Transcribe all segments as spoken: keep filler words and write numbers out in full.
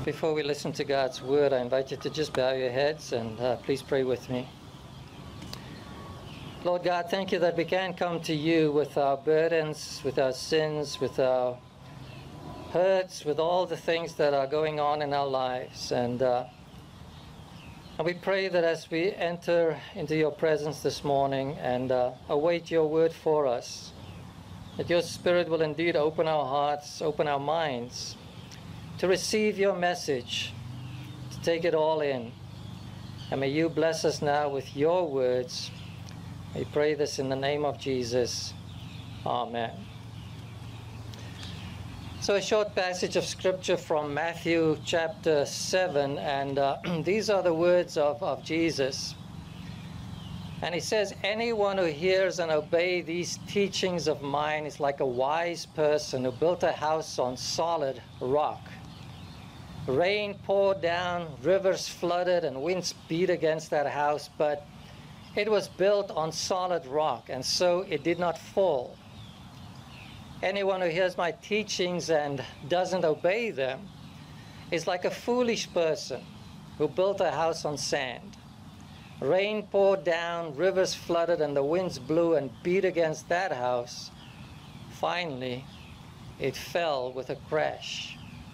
Before we listen to God's word, I invite you to just bow your heads and uh, please pray with me. Lord God, thank you that we can come to you with our burdens, with our sins, with our hurts, with all the things that are going on in our lives. And, uh, and we pray that as we enter into your presence this morning and uh, await your word for us, that your Spirit will indeed open our hearts, open our minds, to receive your message, to take it all in. And may you bless us now with your words. I pray this in the name of Jesus. Amen. So a short passage of scripture from Matthew chapter seven, and uh, these are the words of, of Jesus. And he says, anyone who hears and obeys these teachings of mine is like a wise person who built a house on solid rock. Rain poured down, rivers flooded, and winds beat against that house, but it was built on solid rock, and so it did not fall. Anyone who hears my teachings and doesn't obey them is like a foolish person who built a house on sand. Rain poured down, rivers flooded, and the winds blew and beat against that house. Finally, it fell with a crash.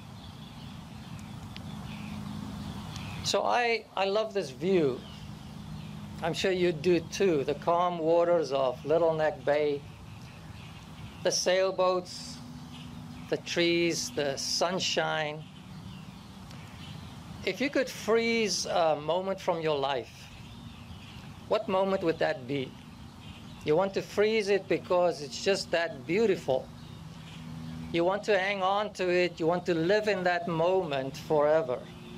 So I, I love this view. I'm sure you do too. The calm waters of Little Neck Bay, the sailboats, the trees, the sunshine. If you could freeze a moment from your life, what moment would that be? You want to freeze it because it's just that beautiful. You want to hang on to it. You want to live in that moment forever.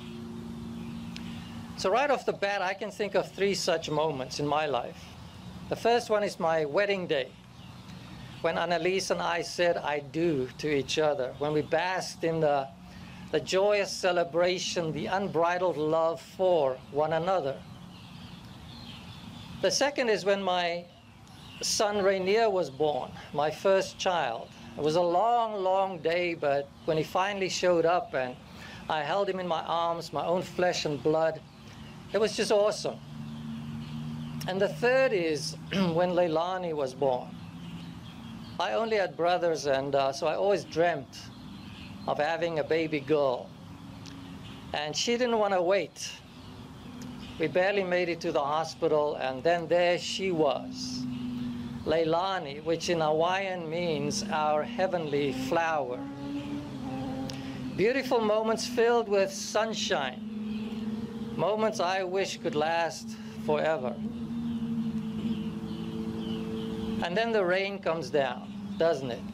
So right off the bat, I can think of three such moments in my life. The first one is my wedding day, when Annalise and I said I do to each other, when we basked in the, the joyous celebration, the unbridled love for one another. The second is when my son Rainier was born, my first child. It was a long, long day, but when he finally showed up and I held him in my arms, my own flesh and blood, it was just awesome. And the third is when Leilani was born. I only had brothers, and uh, so I always dreamt of having a baby girl. And she didn't want to wait. We barely made it to the hospital, and then there she was. Leilani, which in Hawaiian means our heavenly flower. Beautiful moments filled with sunshine. Moments I wish could last forever. And then the rain comes down, doesn't it?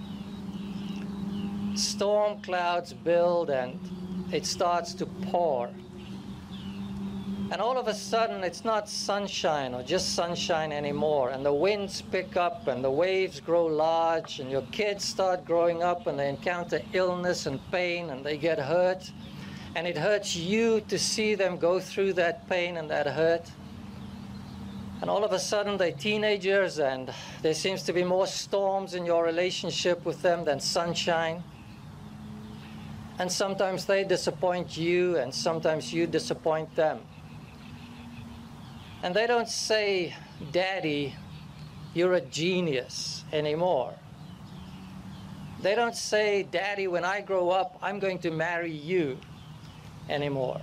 Storm clouds build and it starts to pour. And all of a sudden it's not sunshine or just sunshine anymore. And the winds pick up and the waves grow large and your kids start growing up and they encounter illness and pain and they get hurt. And it hurts you to see them go through that pain and that hurt. And all of a sudden they're teenagers and there seems to be more storms in your relationship with them than sunshine. And sometimes they disappoint you and sometimes you disappoint them. And they don't say, Daddy, you're a genius anymore. They don't say, Daddy, when I grow up, I'm going to marry you anymore.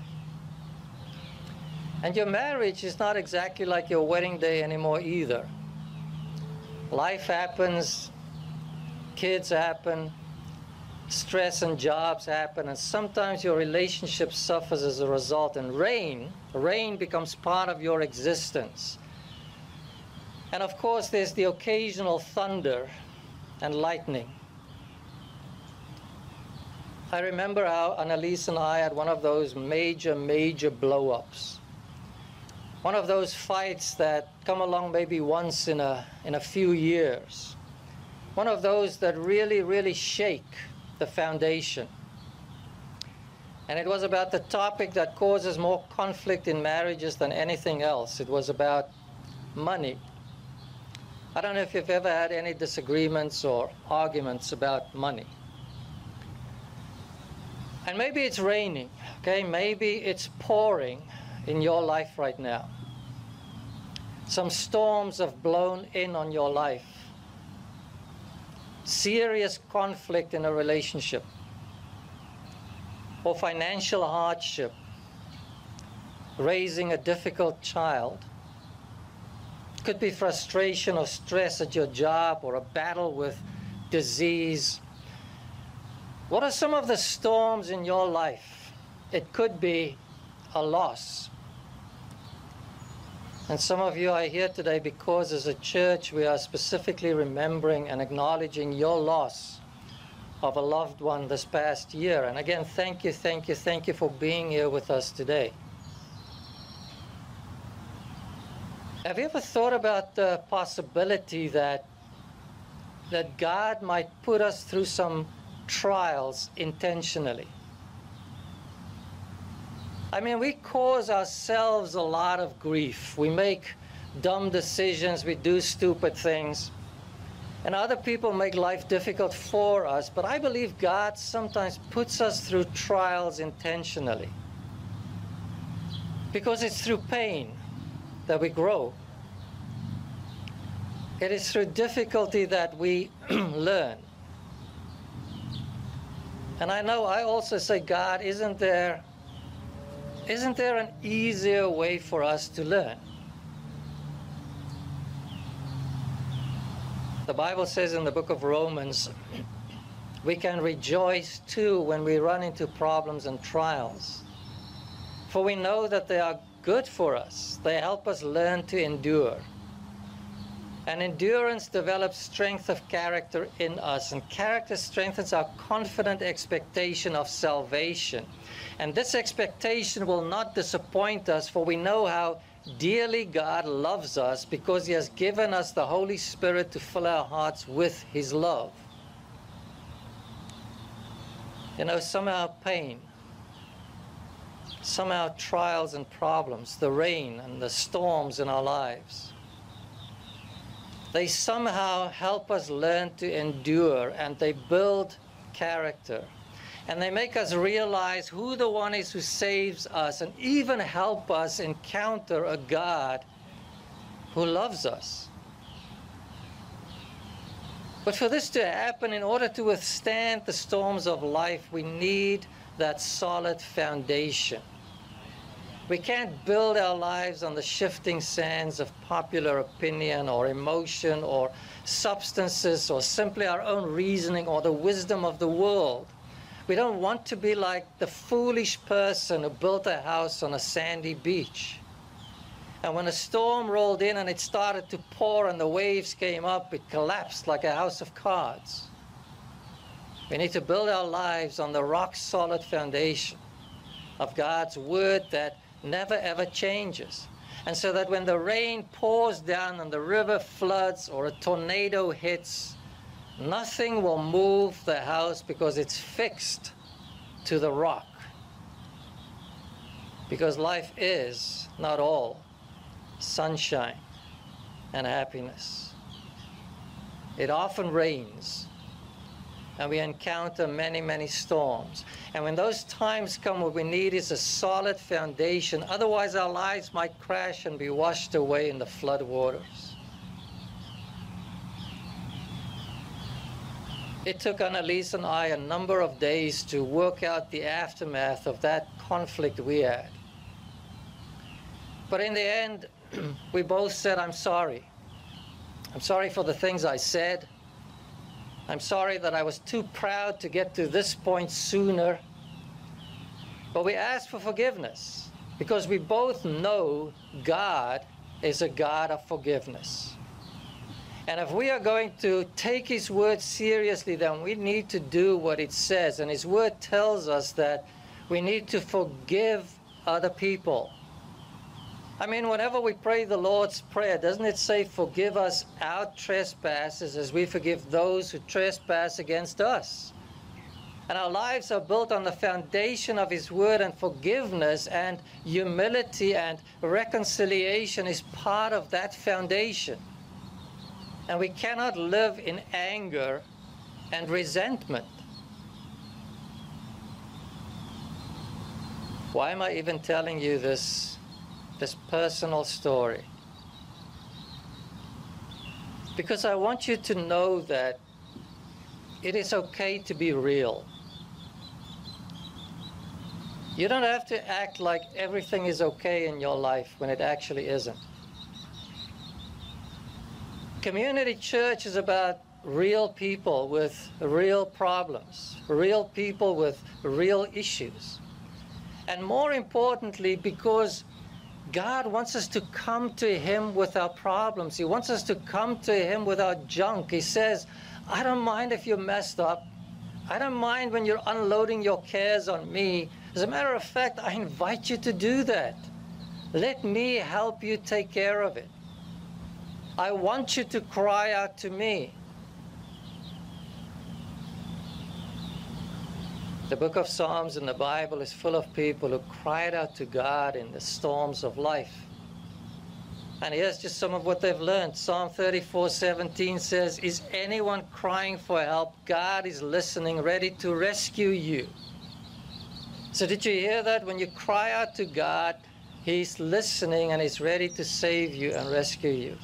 And your marriage is not exactly like your wedding day anymore either. Life happens, kids happen, stress and jobs happen, and sometimes your relationship suffers as a result. And rain, rain becomes part of your existence. And of course, there's the occasional thunder and lightning. I remember how Annalise and I had one of those major, major blow-ups. One of those fights that come along maybe once in a, in a few years. One of those that really, really shake the foundation. And it was about the topic that causes more conflict in marriages than anything else. It was about money. I don't know if you've ever had any disagreements or arguments about money. And maybe it's raining, okay? Maybe it's pouring in your life right now. Some storms have blown in on your life. Serious conflict in a relationship, or financial hardship, raising a difficult child. It could be frustration or stress at your job, or a battle with disease. What are some of the storms in your life? It could be a loss. And some of you are here today because as a church we are specifically remembering and acknowledging your loss of a loved one this past year. And again, thank you, thank you, thank you for being here with us today. Have you ever thought about the possibility that, that God might put us through some trials intentionally? I mean, we cause ourselves a lot of grief. We make dumb decisions, we do stupid things, and other people make life difficult for us. But I believe God sometimes puts us through trials intentionally, because it's through pain that we grow. It is through difficulty that we learn. And I know I also say, God, isn't there Isn't there an easier way for us to learn? The Bible says in the book of Romans, we can rejoice too when we run into problems and trials. For we know that they are good for us. They help us learn to endure. And endurance develops strength of character in us. And character strengthens our confident expectation of salvation. And this expectation will not disappoint us, for we know how dearly God loves us because He has given us the Holy Spirit to fill our hearts with His love. You know, somehow pain, somehow trials and problems, the rain and the storms in our lives, they somehow help us learn to endure, and they build character. And they make us realize who the one is who saves us, and even help us encounter a God who loves us. But for this to happen, in order to withstand the storms of life, we need that solid foundation. We can't build our lives on the shifting sands of popular opinion or emotion or substances or simply our own reasoning or the wisdom of the world. We don't want to be like the foolish person who built a house on a sandy beach. And when a storm rolled in and it started to pour and the waves came up, it collapsed like a house of cards. We need to build our lives on the rock-solid foundation of God's Word that never ever changes. And so that when the rain pours down and the river floods or a tornado hits, nothing will move the house because it's fixed to the rock. Because life is not all sunshine and happiness. It often rains, and we encounter many, many storms. And when those times come, what we need is a solid foundation. Otherwise, our lives might crash and be washed away in the flood waters. It took Annalise and I a number of days to work out the aftermath of that conflict we had. But in the end, we both said, I'm sorry. I'm sorry for the things I said. I'm sorry that I was too proud to get to this point sooner. But we asked for forgiveness because we both know God is a God of forgiveness. And if we are going to take His Word seriously, then we need to do what it says. And His Word tells us that we need to forgive other people. I mean, whenever we pray the Lord's Prayer, doesn't it say, forgive us our trespasses as we forgive those who trespass against us? And our lives are built on the foundation of His Word, and forgiveness and humility and reconciliation is part of that foundation. And we cannot live in anger and resentment. Why am I even telling you this, this personal story? Because I want you to know that it is okay to be real. You don't have to act like everything is okay in your life when it actually isn't. Community church is about real people with real problems, real people with real issues. And more importantly, because God wants us to come to Him with our problems. He wants us to come to Him with our junk. He says, I don't mind if you're messed up. I don't mind when you're unloading your cares on me. As a matter of fact, I invite you to do that. Let me help you take care of it. I want you to cry out to me. The book of Psalms in the Bible is full of people who cried out to God in the storms of life. And here's just some of what they've learned. Psalm thirty-four seventeen says, is anyone crying for help? God is listening, ready to rescue you. So did you hear that? When you cry out to God, He's listening and He's ready to save you and rescue you.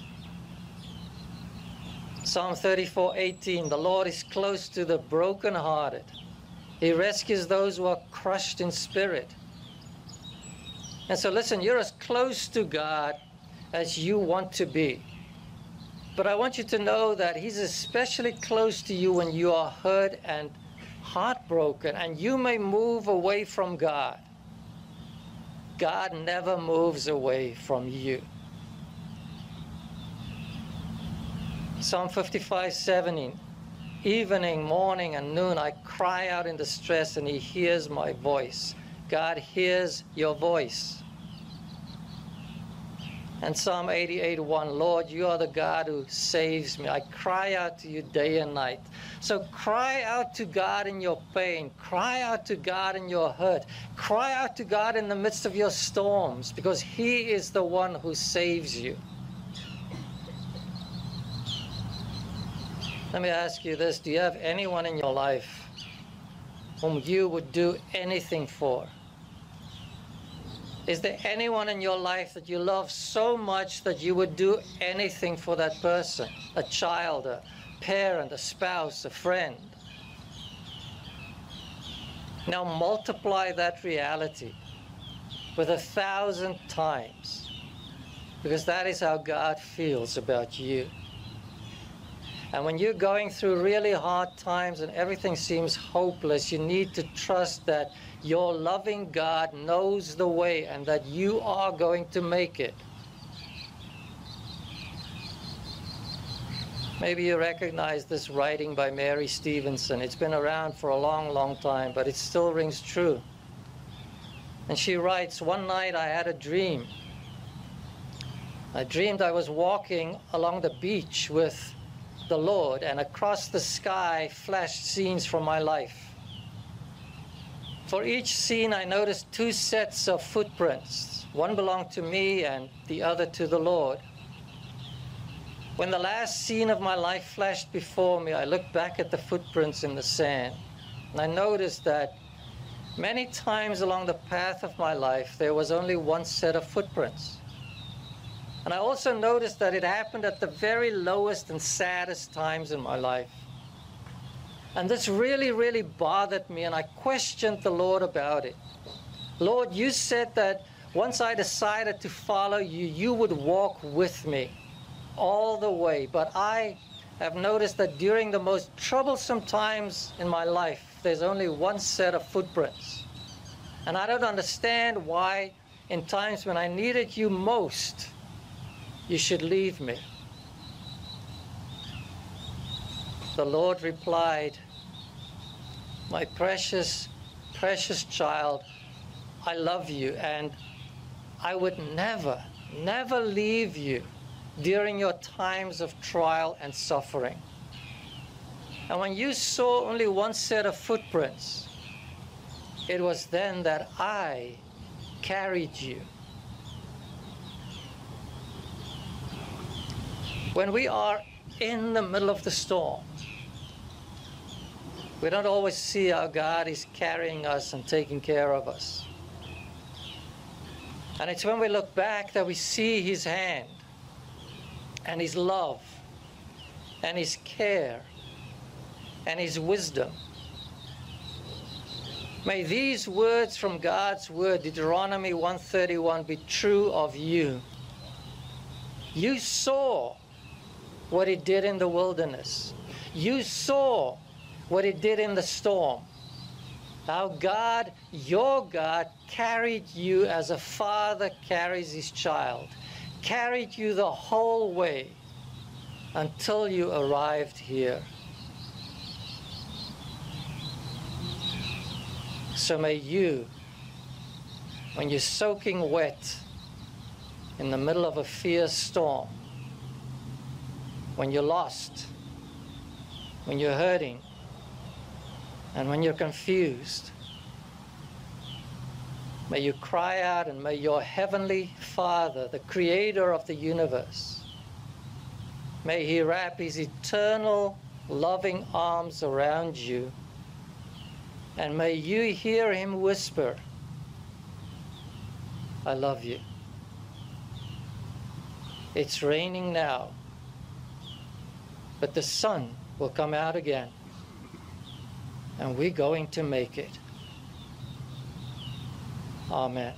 Psalm thirty-four eighteen, the Lord is close to the brokenhearted. He rescues those who are crushed in spirit. And so listen, you're as close to God as you want to be. But I want you to know that He's especially close to you when you are hurt and heartbroken, and you may move away from God. God never moves away from you. Psalm fifty-five seventeen, evening, morning, and noon, I cry out in distress, and He hears my voice. God hears your voice. And Psalm eighty-eight one, Lord, you are the God who saves me. I cry out to you day and night. So cry out to God in your pain. Cry out to God in your hurt. Cry out to God in the midst of your storms, because He is the one who saves you. Let me ask you this. Do you have anyone in your life whom you would do anything for? Is there anyone in your life that you love so much that you would do anything for that person? A child, a parent, a spouse, a friend. Now multiply that reality with a thousand times, because that is how God feels about you. And when you're going through really hard times and everything seems hopeless, you need to trust that your loving God knows the way and that you are going to make it. Maybe you recognize this writing by Mary Stevenson. It's been around for a long, long time, but it still rings true. And she writes, one night I had a dream. I dreamed I was walking along the beach with the Lord, and across the sky flashed scenes from my life. For each scene I noticed two sets of footprints. One belonged to me and the other to the Lord. When the last scene of my life flashed before me, I looked back at the footprints in the sand, and I noticed that many times along the path of my life there was only one set of footprints. And I also noticed that it happened at the very lowest and saddest times in my life. And this really, really bothered me, and I questioned the Lord about it. Lord, you said that once I decided to follow you, you would walk with me all the way. But I have noticed that during the most troublesome times in my life, there's only one set of footprints. And I don't understand why in times when I needed you most, you should leave me. The Lord replied, my precious, precious child, I love you, and I would never, never leave you during your times of trial and suffering. And when you saw only one set of footprints, it was then that I carried you. When we are in the middle of the storm, we don't always see how God is carrying us and taking care of us. And it's when we look back that we see his hand and his love and his care and his wisdom. May these words from God's word, Deuteronomy one thirty-one, be true of you. You saw what it did in the wilderness. You saw what it did in the storm. How God, your God, carried you as a father carries his child, carried you the whole way until you arrived here. So may you, when you're soaking wet in the middle of a fierce storm, when you're lost, when you're hurting, and when you're confused, may you cry out, and may your heavenly Father, the creator of the universe, may he wrap his eternal loving arms around you, and may you hear him whisper, I love you. It's raining now, but the sun will come out again. And we're going to make it. Amen.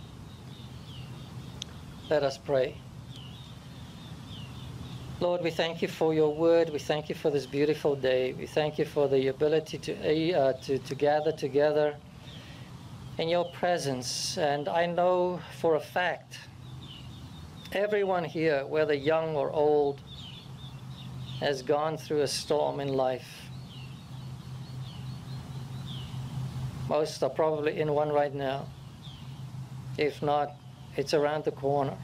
Let us pray. Lord, we thank you for your word. We thank you for this beautiful day. We thank you for the ability to, uh, to, to gather together in your presence. And I know for a fact, everyone here, whether young or old, has gone through a storm in life. Most are probably in one right now. If not, it's around the corner.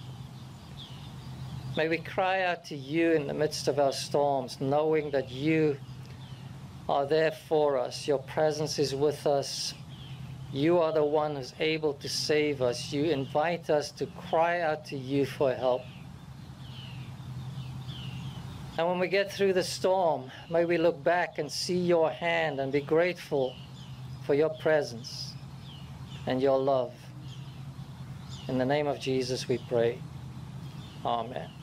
May we cry out to you in the midst of our storms, knowing that you are there for us. Your presence is with us. You are the one who's able to save us. You invite us to cry out to you for help. And when we get through the storm, may we look back and see your hand and be grateful for your presence and your love. In the name of Jesus we pray. Amen.